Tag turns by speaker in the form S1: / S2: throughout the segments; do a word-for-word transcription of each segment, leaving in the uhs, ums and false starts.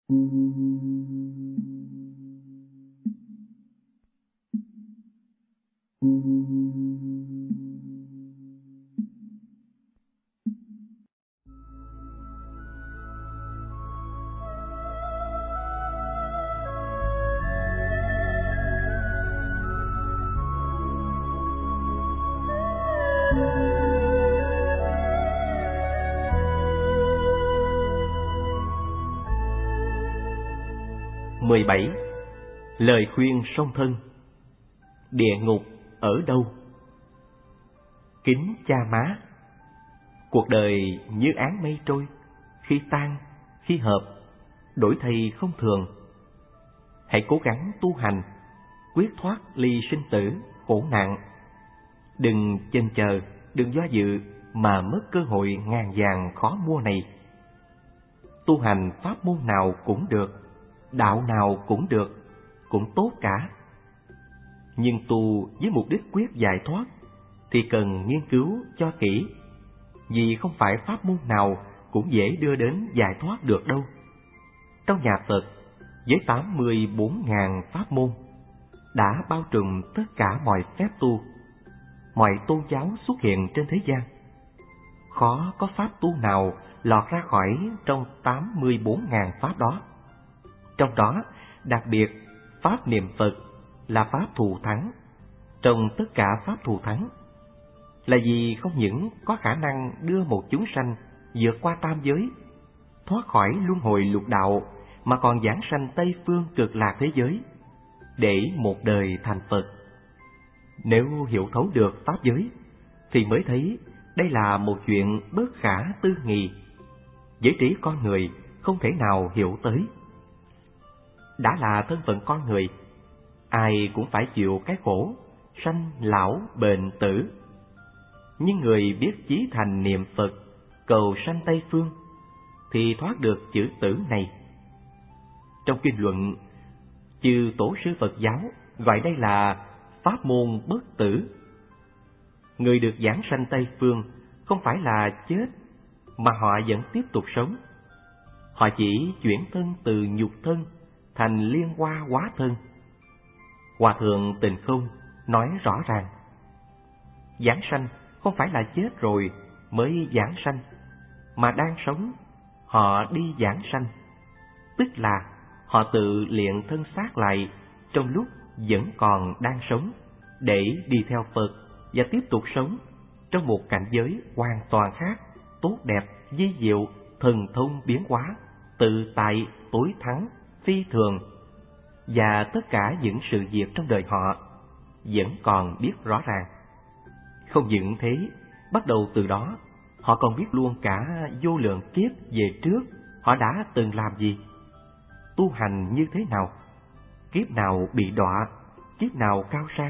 S1: mười bảy. Lời khuyên song thân. Địa ngục ở đâu? Kính cha má, cuộc đời như áng mây trôi, khi tan, khi hợp, đổi thay không thường. Hãy cố gắng tu hành, quyết thoát ly sinh tử, khổ nạn. Đừng chần chờ, đừng do dự mà mất cơ hội ngàn vàng khó mua này. Tu hành pháp môn nào cũng được, đạo nào cũng được, cũng tốt cả. Nhưng tu với mục đích quyết giải thoát thì cần nghiên cứu cho kỹ, vì không phải pháp môn nào cũng dễ đưa đến giải thoát được đâu. Trong nhà Phật, với tám mươi bốn nghìn pháp môn, đã bao trùm tất cả mọi phép tu, mọi tôn giáo xuất hiện trên thế gian. Khó có pháp tu nào lọt ra khỏi trong tám mươi bốn nghìn pháp đó. Trong đó, đặc biệt, pháp niệm Phật là pháp thù thắng trong tất cả pháp thù thắng, là vì không những có khả năng đưa một chúng sanh vượt qua tam giới, thoát khỏi luân hồi lục đạo, mà còn giảng sanh Tây phương cực lạc thế giới, để một đời thành Phật. Nếu hiểu thấu được pháp giới, thì mới thấy đây là một chuyện bất khả tư nghị, giới trí con người không thể nào hiểu tới. Đã là thân phận con người, ai cũng phải chịu cái khổ sanh lão bệnh tử. Nhưng người biết chí thành niệm Phật, cầu sanh Tây phương, thì thoát được chữ tử này. Trong kinh luận, chư tổ sư Phật giáo gọi đây là pháp môn bất tử. Người được giảng sanh Tây phương không phải là chết, mà họ vẫn tiếp tục sống. Họ chỉ chuyển thân từ nhục thân thành liên hoa hóa thân. Hòa thượng Tịnh Không nói rõ ràng, giảng sanh không phải là chết rồi mới giảng sanh, mà đang sống họ đi giảng sanh, tức là họ tự luyện thân xác lại trong lúc vẫn còn đang sống, để đi theo Phật và tiếp tục sống trong một cảnh giới hoàn toàn khác, tốt đẹp, vi diệu, thần thông biến hóa, tự tại, tối thắng, phi thường. Và tất cả những sự việc trong đời họ vẫn còn biết rõ ràng. Không những thế, bắt đầu từ đó, họ còn biết luôn cả vô lượng kiếp về trước họ đã từng làm gì, tu hành như thế nào, kiếp nào bị đọa, kiếp nào cao sang.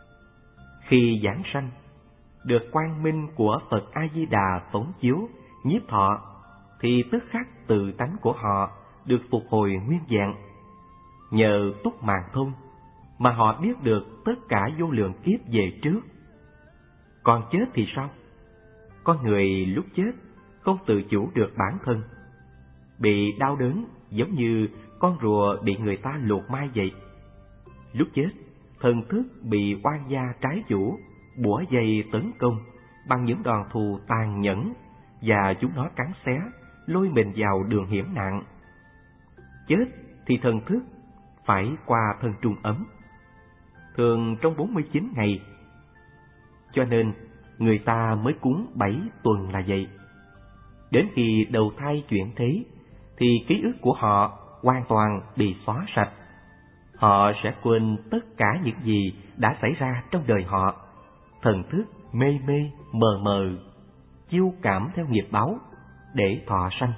S1: Khi giảng sanh, được quang minh của Phật A-di-đà phóng chiếu, nhiếp thọ, thì tức khắc tự tánh của họ được phục hồi nguyên vẹn. Nhờ túc màng thông mà họ biết được tất cả vô lượng kiếp về trước. Còn chết thì sao? Con người lúc chết không tự chủ được bản thân, bị đau đớn giống như con rùa bị người ta lột mai vậy. Lúc chết, thần thức bị oan gia trái chủ bủa dây tấn công bằng những đòn thù tàn nhẫn, và chúng nó cắn xé, lôi mình vào đường hiểm nạn. Chết thì thần thức phải qua thân trung ấm, thường trong bốn mươi chín ngày. Cho nên người ta mới cúng bảy tuần là vậy. Đến khi đầu thai chuyển thế, thì ký ức của họ hoàn toàn bị xóa sạch. Họ sẽ quên tất cả những gì đã xảy ra trong đời họ. Thần thức mê mê, mờ mờ, chiêu cảm theo nghiệp báo để thọ sanh.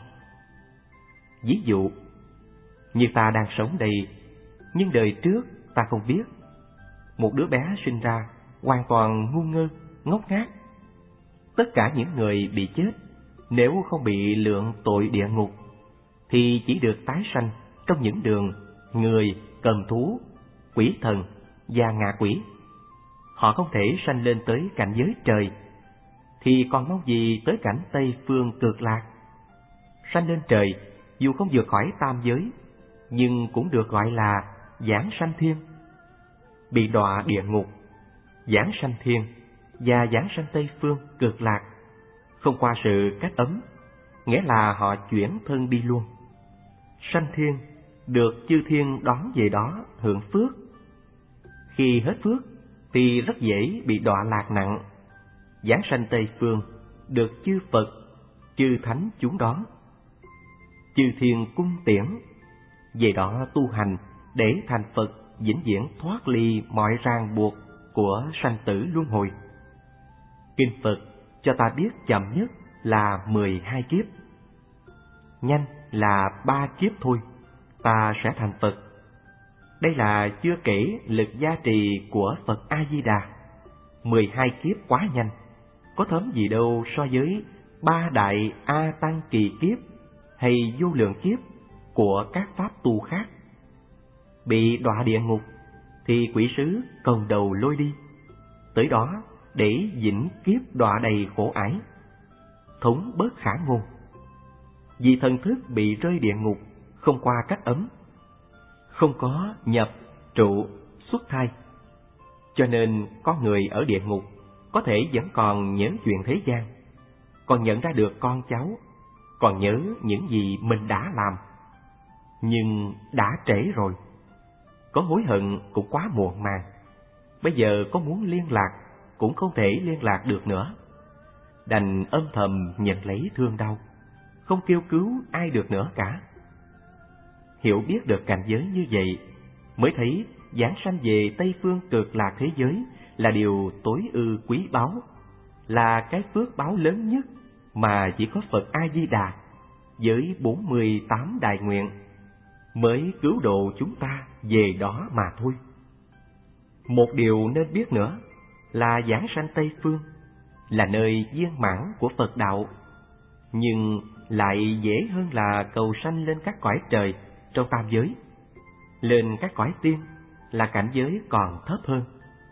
S1: Ví dụ, như ta đang sống đây, nhưng đời trước ta không biết. Một đứa bé sinh ra hoàn toàn ngu ngơ, ngốc nghác. Tất cả những người bị chết, nếu không bị lượng tội địa ngục, thì chỉ được tái sanh trong những đường người, cầm thú, quỷ thần và ngạ quỷ. Họ không thể sanh lên tới cảnh giới trời, thì còn mong gì tới cảnh Tây phương cực lạc. Sanh lên trời dù không vượt khỏi tam giới, nhưng cũng được gọi là giảng sanh thiên. Bị đọa địa ngục, giảng sanh thiên và giảng sanh Tây Phương Cực Lạc không qua sự cách ấm, nghĩa là họ chuyển thân đi luôn. Sanh thiên được chư thiên đón về đó hưởng phước. Khi hết phước thì rất dễ bị đọa lạc nặng. Giảng sanh Tây Phương được chư Phật, chư Thánh chúng đón. Chư thiên cung tiễn, về đó tu hành để thành Phật vĩnh viễn thoát ly mọi ràng buộc của sanh tử luân hồi. Kinh Phật cho ta biết chậm nhất là mười hai kiếp, nhanh là ba kiếp thôi, ta sẽ thành Phật. Đây là chưa kể lực gia trì của Phật A-di-đà. Mười hai kiếp quá nhanh, có thấm gì đâu so với ba đại A Tăng kỳ kiếp hay vô lượng kiếp của các pháp tu khác. Bị đọa địa ngục thì quỷ sứ cầm đầu lôi đi, tới đó để vĩnh kiếp đọa đầy khổ ải, thống bất khả ngôn. Vì thần thức bị rơi địa ngục không qua cách ấm, không có nhập, trụ, xuất thai, cho nên con người ở địa ngục có thể vẫn còn nhớ chuyện thế gian, còn nhận ra được con cháu, còn nhớ những gì mình đã làm. Nhưng đã trễ rồi, có hối hận cũng quá muộn màng. Bây giờ có muốn liên lạc cũng không thể liên lạc được nữa, đành âm thầm nhận lấy thương đau, không kêu cứu ai được nữa cả. Hiểu biết được cảnh giới như vậy, mới thấy giảng sanh về Tây Phương Cực Lạc thế giới là điều tối ư quý báu, là cái phước báo lớn nhất mà chỉ có Phật A-di-đà với bốn mươi tám đại nguyện mới cứu độ chúng ta về đó mà thôi. Một điều nên biết nữa là giảng sanh Tây Phương là nơi viên mãn của Phật đạo, nhưng lại dễ hơn là cầu sanh lên các cõi trời trong tam giới. Lên các cõi tiên là cảnh giới còn thấp hơn,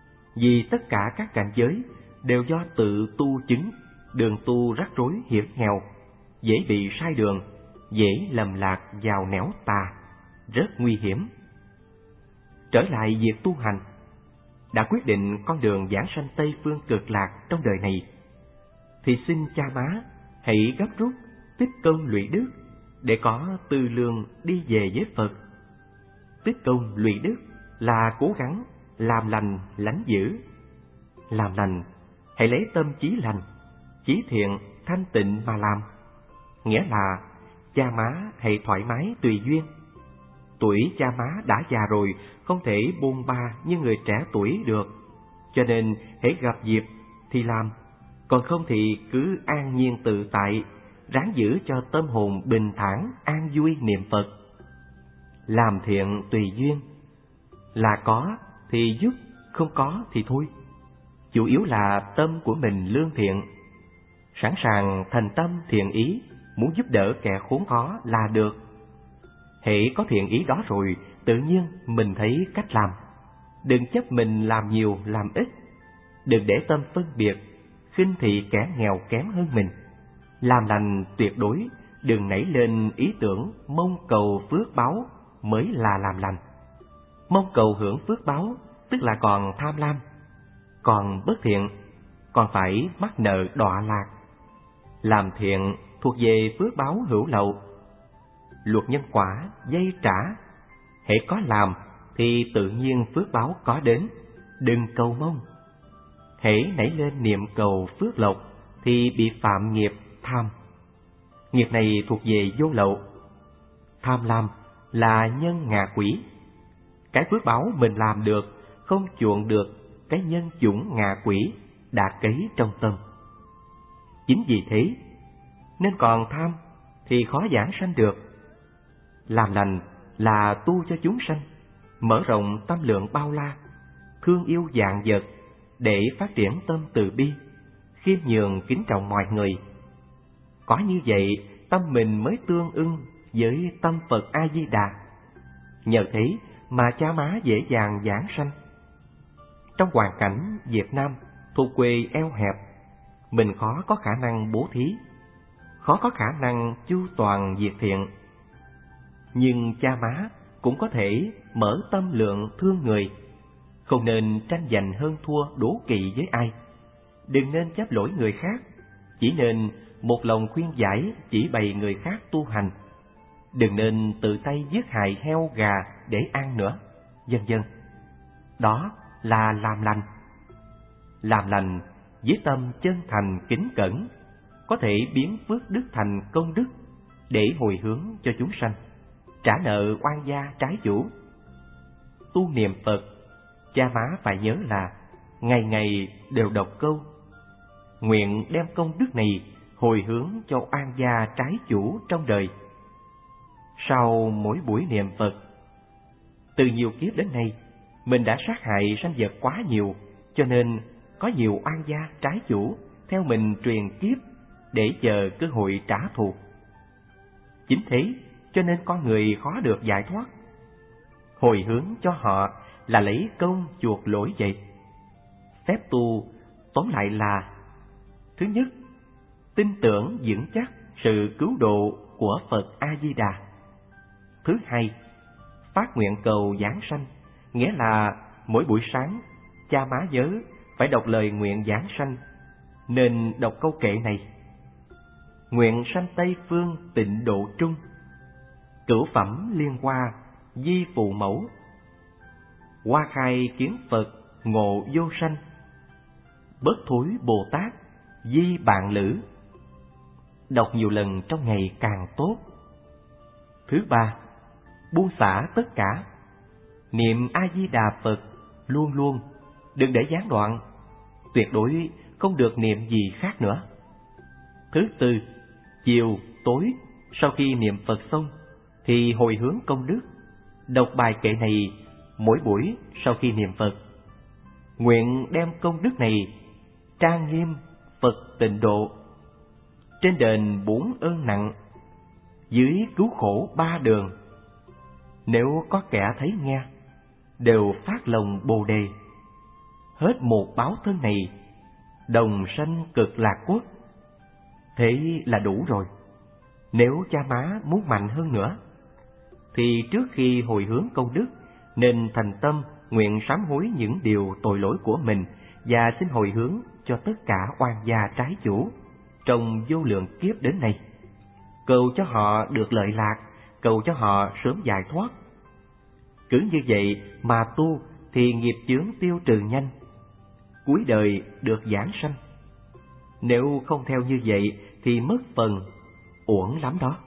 S1: vì tất cả các cảnh giới đều do tự tu chứng, đường tu rắc rối hiểm nghèo, dễ bị sai đường, dễ lầm lạc vào nẻo tà, rất nguy hiểm. Trở lại việc tu hành, đã quyết định con đường giảng sanh Tây Phương Cực Lạc trong đời này, thì xin cha má hãy gấp rút tích công lụy đức để có tư lương đi về với Phật. Tích công lụy đức là cố gắng làm lành lánh dữ. Làm lành, hãy lấy tâm chí lành, chí thiện, thanh tịnh mà làm. Nghĩa là cha má hãy thoải mái tùy duyên. Tuổi cha má đã già rồi, không thể bôn ba như người trẻ tuổi được, cho nên hãy gặp dịp thì làm, còn không thì cứ an nhiên tự tại, ráng giữ cho tâm hồn bình thản, an vui niệm Phật. Làm thiện tùy duyên, là có thì giúp, không có thì thôi. Chủ yếu là tâm của mình lương thiện, sẵn sàng thành tâm thiện ý, muốn giúp đỡ kẻ khốn khó là được. Hễ có thiện ý đó rồi, tự nhiên mình thấy cách làm. Đừng chấp mình làm nhiều làm ít, đừng để tâm phân biệt, khinh thị kẻ nghèo kém hơn mình. Làm lành tuyệt đối đừng nảy lên ý tưởng mong cầu phước báo mới là làm lành. Mong cầu hưởng phước báo tức là còn tham lam, còn bất thiện, còn phải mắc nợ đọa lạc. Làm thiện thuộc về phước báo hữu lậu. Luật nhân quả dây trả, hễ có làm thì tự nhiên phước báo có đến, đừng cầu mong. Hễ nảy lên niệm cầu phước lộc thì bị phạm nghiệp tham. Nghiệp này thuộc về vô lậu. Tham lam là nhân ngạ quỷ. Cái phước báo mình làm được không chuộng được cái nhân chủng ngạ quỷ đã cấy trong tâm. Chính vì thế nên còn tham thì khó giảng sanh được. Làm lành là tu cho chúng sanh, mở rộng tâm lượng bao la, thương yêu vạn vật để phát triển tâm từ bi, khiêm nhường kính trọng mọi người. Có như vậy, tâm mình mới tương ưng với tâm Phật A-di-đà. Nhờ thế mà cha má dễ dàng giảng sanh. Trong hoàn cảnh Việt Nam thuộc quê eo hẹp, mình khó có khả năng bố thí, khó có khả năng chu toàn việc thiện, Nhưng cha má cũng có thể mở tâm lượng thương người, không nên tranh giành hơn thua đố kỵ với ai. Đừng nên chấp lỗi người khác, chỉ nên một lòng khuyên giải chỉ bày người khác tu hành. Đừng nên tự tay giết hại heo gà để ăn nữa, vân vân. Đó là làm lành. Làm lành với tâm chân thành kính cẩn có thể biến phước đức thành công đức để hồi hướng cho chúng sanh, trả nợ oan gia trái chủ. Tu niệm Phật, cha má phải nhớ là ngày ngày đều đọc câu: nguyện đem công đức này hồi hướng cho oan gia trái chủ trong đời. Sau mỗi buổi niệm Phật, từ nhiều kiếp đến nay, mình đã sát hại sanh vật quá nhiều, cho nên có nhiều oan gia trái chủ theo mình truyền kiếp để chờ cơ hội trả thù. Chính thế cho nên con người khó được giải thoát. Hồi hướng cho họ là lấy công chuộc lỗi vậy. Phép tu tóm lại là: thứ nhất, tin tưởng vững chắc sự cứu độ của Phật A-di-đà. Thứ hai, phát nguyện cầu giảng sanh, nghĩa là mỗi buổi sáng cha má nhớ phải đọc lời nguyện giảng sanh, nên đọc câu kệ này: nguyện sanh Tây phương tịnh độ trung, cửu phẩm liên hoa di phụ mẫu, hoa khai kiến Phật ngộ vô sanh, bớt thối Bồ Tát di bạn lữ. Đọc nhiều lần trong ngày càng tốt. Thứ ba, buông xả tất cả, niệm A-di-đà Phật luôn luôn, đừng để gián đoạn, tuyệt đối không được niệm gì khác nữa. Thứ tư, chiều, tối sau khi niệm Phật xong thì hồi hướng công đức, đọc bài kệ này mỗi buổi sau khi niệm Phật. Nguyện đem công đức này trang nghiêm Phật tịnh độ, trên đền bốn ơn nặng, dưới cứu khổ ba đường. Nếu có kẻ thấy nghe, đều phát lòng Bồ đề, hết một báo thân này, đồng sanh cực lạc quốc. Thế là đủ rồi. Nếu cha má muốn mạnh hơn nữa, thì trước khi hồi hướng công đức, nên thành tâm nguyện sám hối những điều tội lỗi của mình và xin hồi hướng cho tất cả oan gia trái chủ trong vô lượng kiếp đến nay, cầu cho họ được lợi lạc, cầu cho họ sớm giải thoát. Cứ như vậy mà tu thì nghiệp chướng tiêu trừ nhanh, cuối đời được giảng sanh. Nếu không theo như vậy thì mất phần, uổng lắm đó.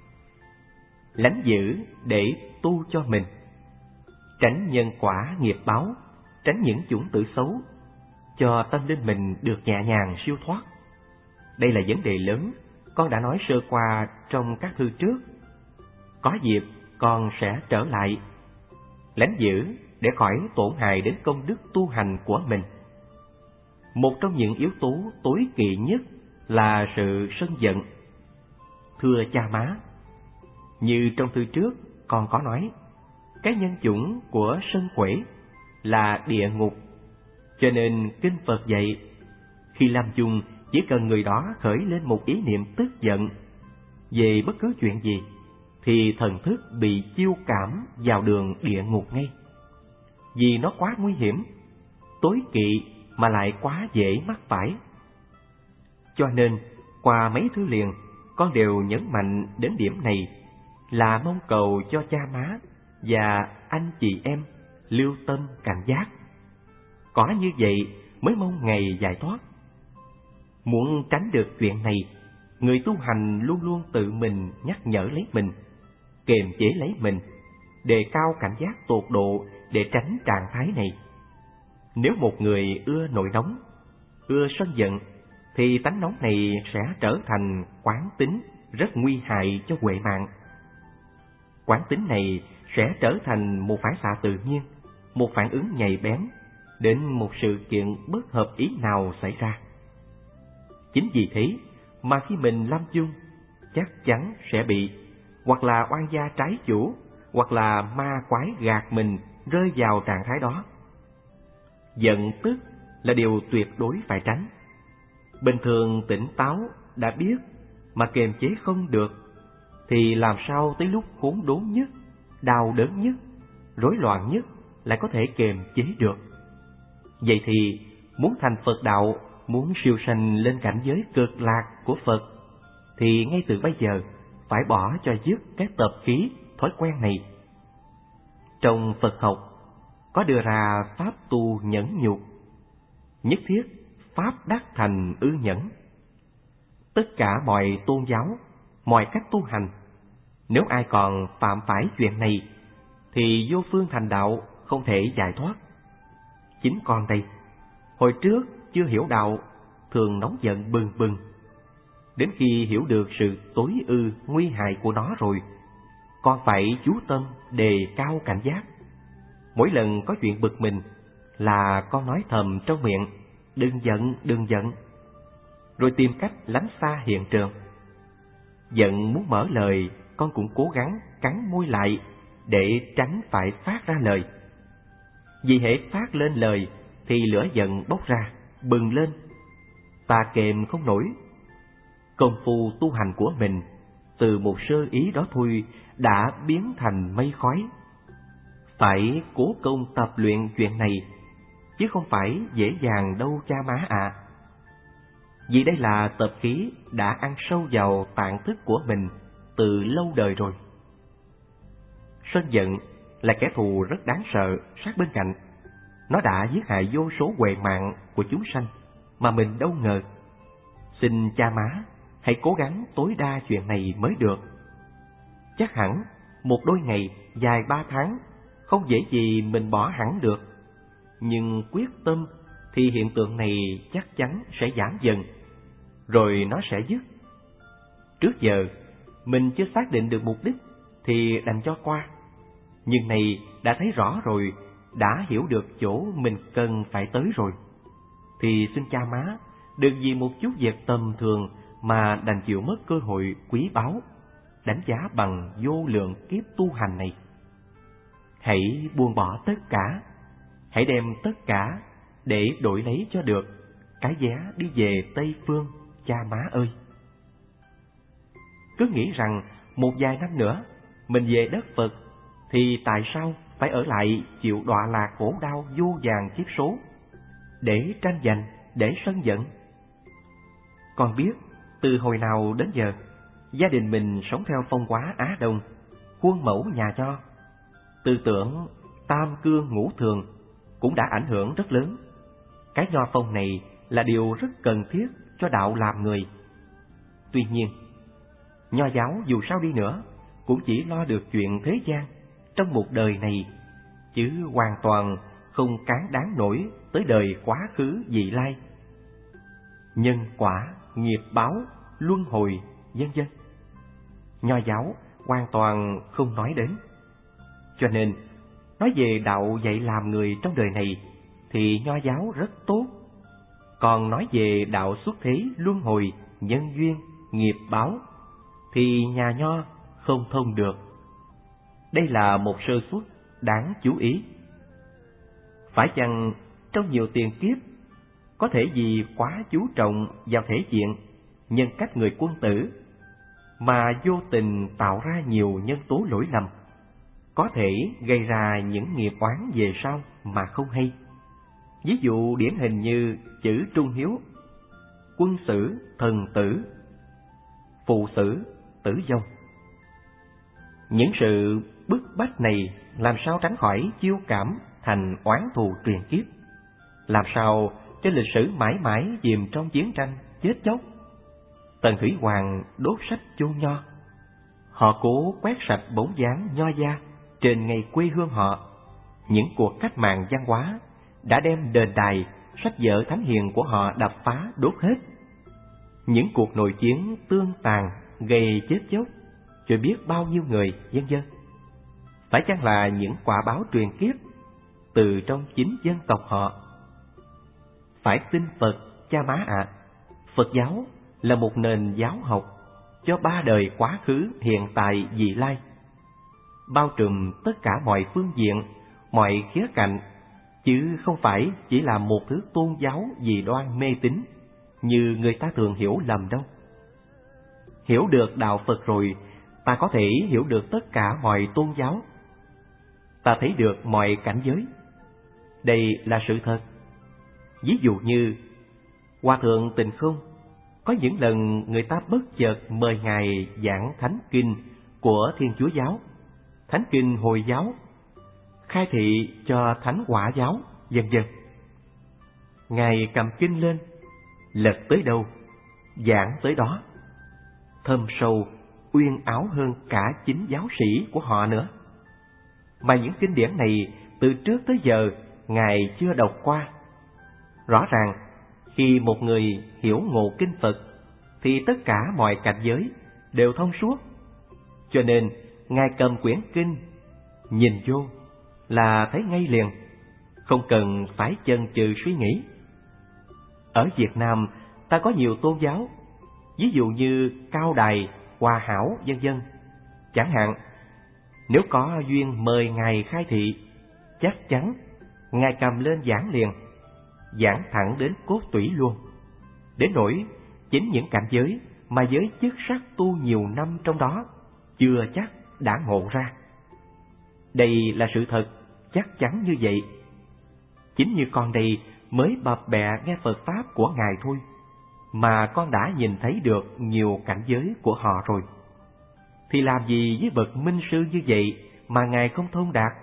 S1: Lánh dữ để tu cho mình, tránh nhân quả nghiệp báo, tránh những chủng tử xấu, cho tâm linh mình được nhẹ nhàng siêu thoát. Đây là vấn đề lớn, con đã nói sơ qua trong các thư trước. Có dịp con sẽ trở lại. Lánh dữ để khỏi tổn hại đến công đức tu hành của mình. Một trong những yếu tố tối kỵ nhất là sự sân giận. Thưa cha má, như trong thư trước con có nói, cái nhân chủng của sân quẩy là địa ngục. Cho nên kinh Phật dạy, khi làm chung chỉ cần người đó khởi lên một ý niệm tức giận về bất cứ chuyện gì, thì thần thức bị chiêu cảm vào đường địa ngục ngay. Vì nó quá nguy hiểm, tối kỵ mà lại quá dễ mắc phải. Cho nên qua mấy thứ liền, con đều nhấn mạnh đến điểm này, là mong cầu cho cha má và anh chị em lưu tâm cảnh giác. Có như vậy mới mong ngày giải thoát. Muốn tránh được chuyện này, người tu hành luôn luôn tự mình nhắc nhở lấy mình, kiềm chế lấy mình, đề cao cảnh giác tột độ để tránh trạng thái này. Nếu một người ưa nổi nóng, ưa sân giận, thì tánh nóng này sẽ trở thành quán tính rất nguy hại cho huệ mạng. Quán tính này sẽ trở thành một phản xạ tự nhiên, một phản ứng nhạy bén đến một sự kiện bất hợp ý nào xảy ra. Chính vì thế mà khi mình lâm chung, chắc chắn sẽ bị hoặc là oan gia trái chủ, hoặc là ma quái gạt mình rơi vào trạng thái đó. Giận tức là điều tuyệt đối phải tránh. Bình thường tỉnh táo đã biết mà kiềm chế không được, thì làm sao tới lúc khốn đốn nhất, đau đớn nhất, rối loạn nhất lại có thể kiềm chế được? Vậy thì muốn thành Phật đạo, muốn siêu sanh lên cảnh giới cực lạc của Phật, thì ngay từ bây giờ phải bỏ cho dứt cái tập khí, thói quen này. Trong Phật học có đưa ra pháp tu nhẫn nhục, nhất thiết pháp đắc thành ư nhẫn. Tất cả mọi tôn giáo, mọi cách tu hành, nếu ai còn phạm phải chuyện này thì vô phương thành đạo, không thể giải thoát. Chính con đây, hồi trước chưa hiểu đạo, thường nóng giận bừng bừng. Đến khi hiểu được sự tối ư nguy hại của nó rồi, con phải chú tâm đề cao cảnh giác. Mỗi lần có chuyện bực mình là con nói thầm trong miệng, đừng giận, đừng giận, rồi tìm cách lánh xa hiện trường. Giận muốn mở lời, con cũng cố gắng cắn môi lại để tránh phải phát ra lời. Vì hễ phát lên lời thì lửa giận bốc ra, bừng lên, ta kềm không nổi. Công phu tu hành của mình từ một sơ ý đó thôi đã biến thành mây khói. Phải cố công tập luyện chuyện này, chứ không phải dễ dàng đâu cha má ạ. À. Vì đây là tập khí đã ăn sâu vào tạng thức của mình từ lâu đời rồi. Sân giận là kẻ thù rất đáng sợ sát bên cạnh. Nó đã giết hại vô số huệ mạng của chúng sanh mà mình đâu ngờ. Xin cha má hãy cố gắng tối đa chuyện này mới được. Chắc hẳn một đôi ngày, dài ba tháng không dễ gì mình bỏ hẳn được. Nhưng quyết tâm thì hiện tượng này chắc chắn sẽ giảm dần, rồi nó sẽ dứt. Trước giờ mình chưa xác định được mục đích thì đành cho qua. Nhưng này đã thấy rõ rồi, đã hiểu được chỗ mình cần phải tới rồi, thì xin cha má đừng vì một chút việc tầm thường mà đành chịu mất cơ hội quý báu, đánh giá bằng vô lượng kiếp tu hành này. Hãy buông bỏ tất cả, hãy đem tất cả để đổi lấy cho được cái vé đi về Tây Phương, cha má ơi. Cứ nghĩ rằng một vài năm nữa mình về đất Phật, thì tại sao phải ở lại chịu đọa lạc khổ đau vô vàn kiếp số, để tranh giành, để sân giận? Con biết từ hồi nào đến giờ, gia đình mình sống theo phong hóa Á Đông, khuôn mẫu nhà Nho. Tư tưởng tam cương ngũ thường cũng đã ảnh hưởng rất lớn. Cái nho phong này là điều rất cần thiết cho đạo làm người. Tuy nhiên, nho giáo dù sao đi nữa cũng chỉ lo được chuyện thế gian trong một đời này, chứ hoàn toàn không cán đáng nổi tới đời quá khứ vị lai. Nhân quả, nghiệp báo, luân hồi, vân vân, nho giáo hoàn toàn không nói đến. Cho nên, nói về đạo dạy làm người trong đời này thì nho giáo rất tốt. Còn nói về đạo xuất thế, luân hồi, nhân duyên, nghiệp báo thì nhà nho không thông được. Đây là một sơ suất đáng chú ý. Phải chăng trong nhiều tiền kiếp có thể vì quá chú trọng vào thể diện, nhân cách người quân tử mà vô tình tạo ra nhiều nhân tố lỗi lầm, có thể gây ra những nghiệp oán về sau mà không hay. Ví dụ điển hình như chữ trung hiếu, quân sử thần tử, phụ sử tử vong. Những sự bức bách này làm sao tránh khỏi chiêu cảm thành oán thù truyền kiếp? Làm sao cho lịch sử mãi mãi chìm trong chiến tranh chết chóc? Tần Thủy Hoàng đốt sách chôn nho. Họ cố quét sạch bóng dáng nho gia trên ngày quê hương họ. Những cuộc cách mạng văn hóa đã đem đền đài, sách vở thánh hiền của họ đập phá đốt hết. Những cuộc nội chiến tương tàn gây chết chóc cho biết bao nhiêu người, vân vân. Phải chăng là những quả báo truyền kiếp từ trong chính dân tộc họ? Phải tin Phật, cha má ạ. À. Phật giáo là một nền giáo học cho ba đời quá khứ, hiện tại, vị lai, bao trùm tất cả mọi phương diện, mọi khía cạnh, chứ không phải chỉ là một thứ tôn giáo dị đoan mê tín như người ta thường hiểu lầm đâu. Hiểu được đạo Phật rồi ta có thể hiểu được tất cả mọi tôn giáo. Ta thấy được mọi cảnh giới. Đây là sự thật. Ví dụ như Hòa thượng Tịnh Không, có những lần người ta bất chợt mời Ngài giảng thánh kinh của Thiên Chúa giáo, thánh kinh Hồi giáo, khai thị cho Thánh Quả giáo, vân vân. Ngài cầm kinh lên, lật tới đâu, giảng tới đó, thâm sâu, uyên áo hơn cả chính giáo sĩ của họ nữa. Mà những kinh điển này từ trước tới giờ Ngài chưa đọc qua. Rõ ràng, khi một người hiểu ngộ kinh Phật, thì tất cả mọi cảnh giới đều thông suốt. Cho nên, Ngài cầm quyển kinh, nhìn vô là thấy ngay liền, không cần phải chần chừ suy nghĩ. Ở Việt Nam, ta có nhiều tôn giáo, ví dụ như Cao Đài, Hòa Hảo, vân vân. Chẳng hạn, nếu có duyên mời Ngài khai thị, chắc chắn Ngài cầm lên giảng liền, giảng thẳng đến cốt tủy luôn. Đến nỗi chính những cảnh giới mà giới chức sắc tu nhiều năm trong đó chưa chắc đã ngộ ra. Đây là sự thật, chắc chắn như vậy. Chính như con đây mới bập bẹ nghe Phật Pháp của Ngài thôi, mà con đã nhìn thấy được nhiều cảnh giới của họ rồi. Thì làm gì với bậc minh sư như vậy mà Ngài không thông đạt?